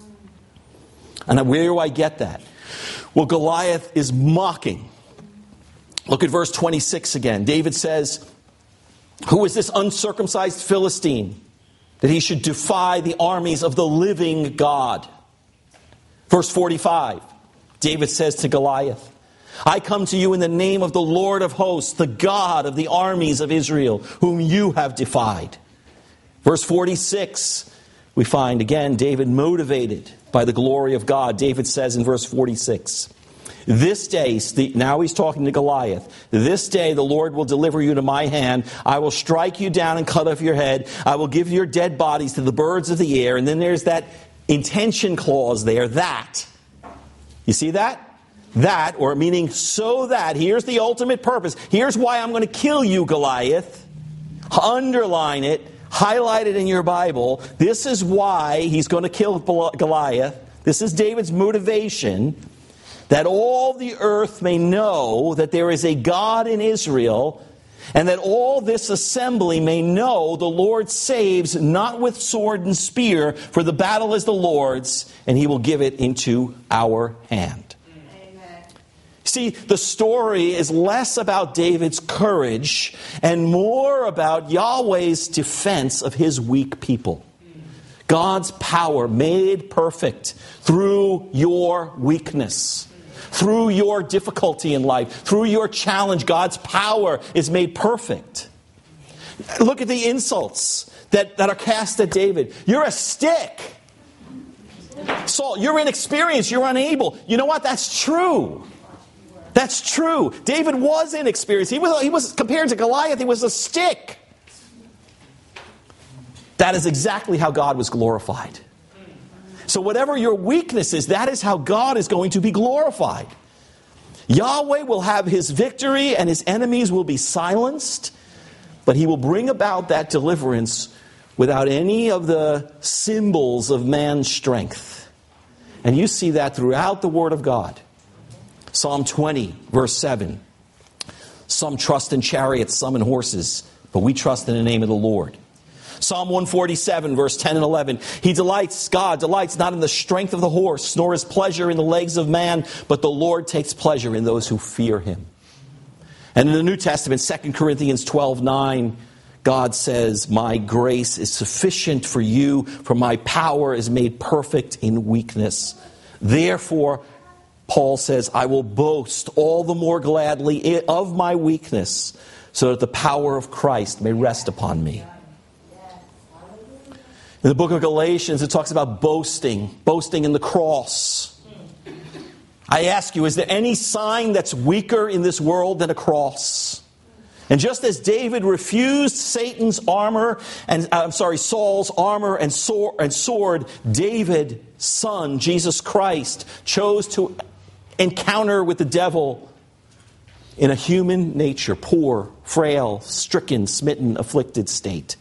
And where do I get that? Well, Goliath is mocking. Look at verse 26 again. David says, "Who is this uncircumcised Philistine, that he should defy the armies of the living God?" Verse 45, David says to Goliath, "I come to you in the name of the Lord of hosts, the God of the armies of Israel, whom you have defied." Verse 46, we find again David motivated by the glory of God. David says in verse 46, "This day," now he's talking to Goliath, "this day the Lord will deliver you to my hand. I will strike you down and cut off your head. I will give your dead bodies to the birds of the air." And then there's that intention clause there, that. You see that? That, or meaning so that. Here's the ultimate purpose. Here's why I'm going to kill you, Goliath. Underline it. Highlight it in your Bible. This is why he's going to kill Goliath. This is David's motivation. That all the earth may know that there is a God in Israel, and that all this assembly may know the Lord saves not with sword and spear, for the battle is the Lord's, and He will give it into our hand. Amen. See, the story is less about David's courage and more about Yahweh's defense of His weak people. God's power made perfect through your weakness. Through your difficulty in life, through your challenge, God's power is made perfect. Look at the insults that are cast at David. You're a stick. Saul, you're inexperienced, you're unable. You know what? That's true. That's true. David was inexperienced. He was compared to Goliath, he was a stick. That is exactly how God was glorified. So whatever your weakness is, that is how God is going to be glorified. Yahweh will have His victory and His enemies will be silenced, but He will bring about that deliverance without any of the symbols of man's strength. And you see that throughout the Word of God. Psalm 20, verse 7. Some trust in chariots, some in horses, but we trust in the name of the Lord. Psalm 147, verse 10 and 11. God delights not in the strength of the horse, nor his pleasure in the legs of man, but the Lord takes pleasure in those who fear him. And in the New Testament, 2 Corinthians 12:9, God says, my grace is sufficient for you, for my power is made perfect in weakness. Therefore, Paul says, I will boast all the more gladly of my weakness, so that the power of Christ may rest upon me. In the book of Galatians, it talks about boasting in the cross. I ask you, is there any sign that's weaker in this world than a cross? And just as David refused Saul's armor and sword, David's son, Jesus Christ, chose to encounter with the devil in a human nature, poor, frail, stricken, smitten, afflicted state.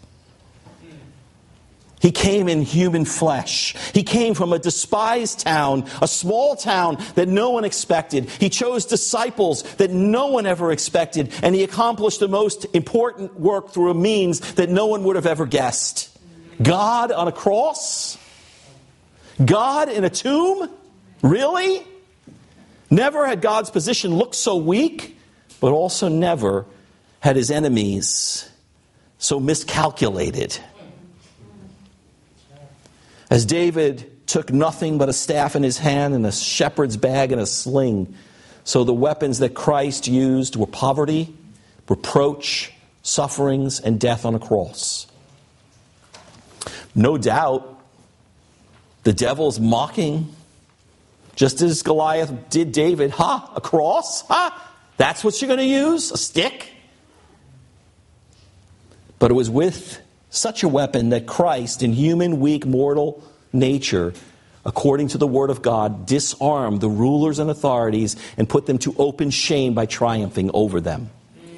He came in human flesh. He came from a despised town, a small town that no one expected. He chose disciples that no one ever expected. And he accomplished the most important work through a means that no one would have ever guessed. God on a cross? God in a tomb? Really? Never had God's position looked so weak, but also never had his enemies so miscalculated. As David took nothing but a staff in his hand and a shepherd's bag and a sling, so the weapons that Christ used were poverty, reproach, sufferings, and death on a cross. No doubt, the devil's mocking, just as Goliath did David. A cross? That's what you're going to use? A stick? But it was with such a weapon that Christ, in human, weak, mortal nature, according to the Word of God, disarmed the rulers and authorities and put them to open shame by triumphing over them.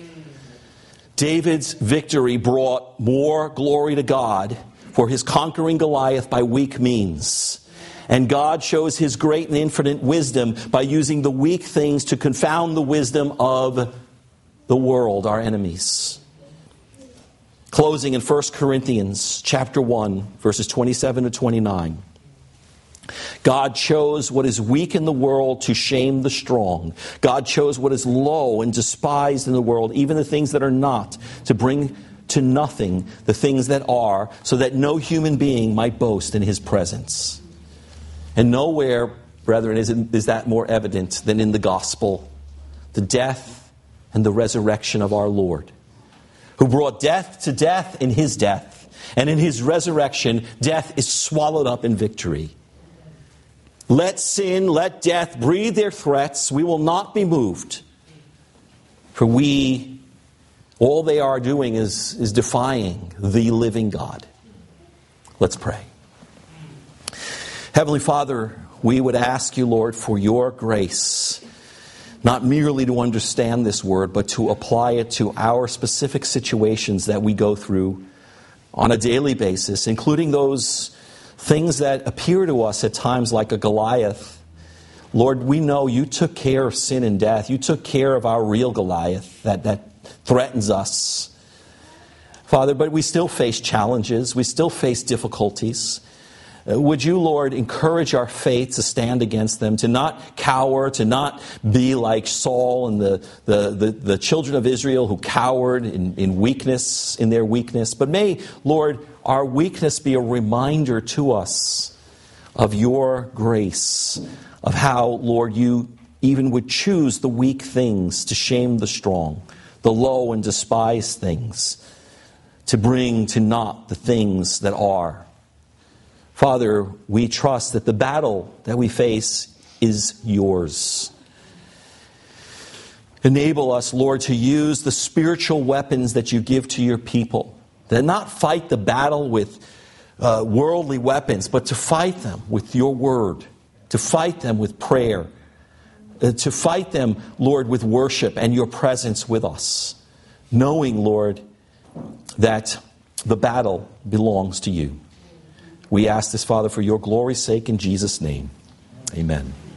David's victory brought more glory to God for his conquering Goliath by weak means. And God shows his great and infinite wisdom by using the weak things to confound the wisdom of the world, our enemies. Closing in 1 Corinthians chapter 1, verses 27 to 29. God chose what is weak in the world to shame the strong. God chose what is low and despised in the world, even the things that are not, to bring to nothing the things that are, so that no human being might boast in his presence. And nowhere, brethren, is that more evident than in the gospel, the death and the resurrection of our Lord, who brought death to death in his death. And in his resurrection, death is swallowed up in victory. Let sin, let death breathe their threats. We will not be moved. For all they are doing is defying the living God. Let's pray. Heavenly Father, we would ask you, Lord, for your grace, not merely to understand this word, but to apply it to our specific situations that we go through on a daily basis, including those things that appear to us at times like a Goliath. Lord, we know you took care of sin and death. You took care of our real Goliath that threatens us. Father, but we still face challenges. We still face difficulties. Would you, Lord, encourage our faith to stand against them, to not cower, to not be like Saul and the children of Israel who cowered in weakness, in their weakness. But may, Lord, our weakness be a reminder to us of your grace, of how, Lord, you even would choose the weak things to shame the strong, the low and despised things, to bring to naught the things that are. Father, we trust that the battle that we face is yours. Enable us, Lord, to use the spiritual weapons that you give to your people. To not fight the battle with worldly weapons, but to fight them with your word. To fight them with prayer. To fight them, Lord, with worship and your presence with us. Knowing, Lord, that the battle belongs to you. We ask this, Father, for your glory's sake in Jesus' name. Amen.